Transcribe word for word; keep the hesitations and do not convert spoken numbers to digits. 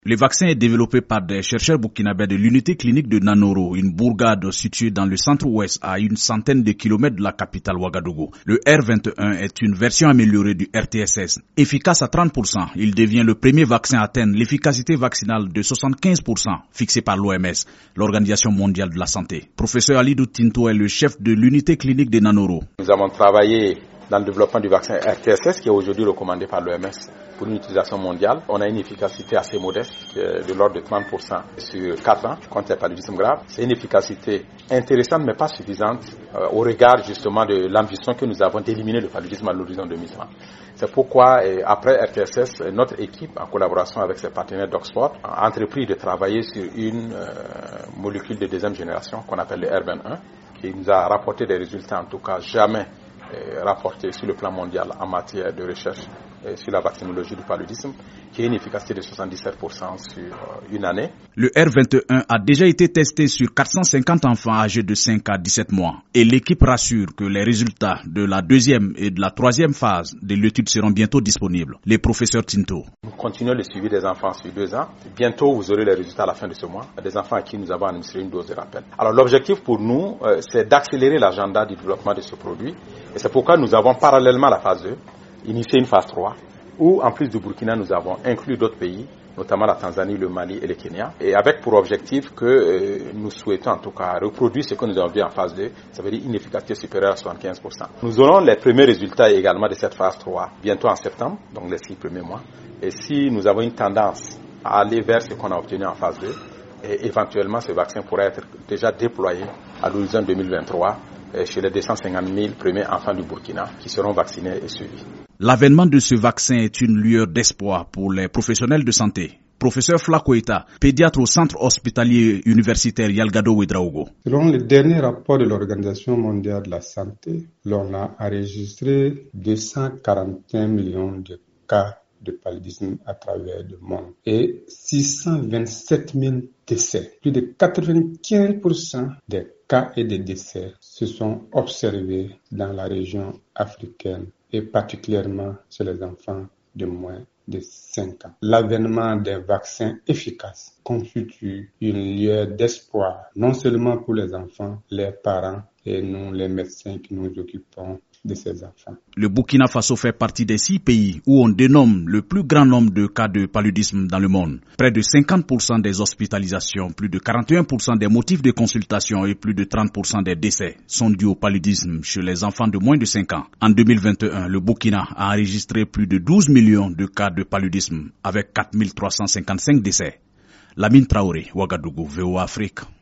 Le vaccin est développé par des chercheurs burkinabés de l'unité clinique de Nanoro, une bourgade située dans le centre-ouest à une centaine de kilomètres de la capitale Ouagadougou. Le R vingt et un est une version améliorée du R T S S. Efficace à trente pour cent, il devient le premier vaccin à atteindre l'efficacité vaccinale de soixante-quinze pour cent fixée par l'O M S, l'Organisation mondiale de la santé. Professeur Alidou Tinto est le chef de l'unité clinique de Nanoro. Nous avons travaillé dans le développement du vaccin R T S S qui est aujourd'hui recommandé par l'O M S pour une utilisation mondiale. On a une efficacité assez modeste de l'ordre de trente pour cent sur quatre ans contre le paludisme grave. C'est une efficacité intéressante mais pas suffisante euh, au regard justement de l'ambition que nous avons d'éliminer le paludisme à l'horizon deux mille trente. C'est pourquoi euh, après R T S S, notre équipe en collaboration avec ses partenaires d'Oxford a entrepris de travailler sur une euh, molécule de deuxième génération qu'on appelle le R vingt et un qui nous a rapporté des résultats en tout cas jamais rapporté sur le plan mondial en matière de recherche sur la vaccinologie du paludisme, qui a une efficacité de soixante-dix-sept pour cent sur une année. Le R vingt et un a déjà été testé sur quatre cent cinquante enfants âgés de cinq à dix-sept mois et l'équipe rassure que les résultats de la deuxième et de la troisième phase de l'étude seront bientôt disponibles. Les professeurs Tinto. Nous continuons le suivi des enfants sur deux ans. Bientôt, vous aurez les résultats à la fin de ce mois. Des enfants à qui nous avons administré une dose de rappel. Alors l'objectif pour nous, euh, c'est d'accélérer l'agenda du développement de ce produit. Et c'est pourquoi nous avons parallèlement à la phase deux, initié une phase trois, où en plus du Burkina, nous avons inclus d'autres pays, notamment la Tanzanie, le Mali et le Kenya, et avec pour objectif que euh, nous souhaitons en tout cas reproduire ce que nous avons vu en phase deux, ça veut dire une efficacité supérieure à soixante-quinze pour cent. Nous aurons les premiers résultats également de cette phase trois, bientôt en septembre, donc les six premiers mois, et si nous avons une tendance à aller vers ce qu'on a obtenu en phase deux, et éventuellement ce vaccin pourrait être déjà déployé à l'horizon deux mille vingt-trois, chez les deux cent cinquante mille premiers enfants du Burkina qui seront vaccinés et suivis. L'avènement de ce vaccin est une lueur d'espoir pour les professionnels de santé. Professeur Flakoita, pédiatre au centre hospitalier universitaire Yalgado Ouedraogo. Selon le dernier rapport de l'Organisation mondiale de la santé, l'on a enregistré deux cent quarante et un millions de cas de paludisme à travers le monde et six cent vingt-sept mille décès. Plus de quatre-vingt-quinze pour cent des cas et des décès se sont observés dans la région africaine et particulièrement chez les enfants de moins de cinq ans. L'avènement des vaccins efficaces constitue une lueur d'espoir, non seulement pour les enfants, les parents et nous, les médecins qui nous occupons de ces enfants. Le Burkina Faso fait partie des six pays où on dénomme le plus grand nombre de cas de paludisme dans le monde. Près de cinquante pour cent des hospitalisations, plus de quarante et un pour cent des motifs de consultation et plus de trente pour cent des décès sont dus au paludisme chez les enfants de moins de cinq ans. En deux mille vingt et un, le Burkina a enregistré plus de douze millions de cas de paludisme avec quatre mille trois cent cinquante-cinq décès. Lamine Traoré, Ouagadougou, V O A Afrique.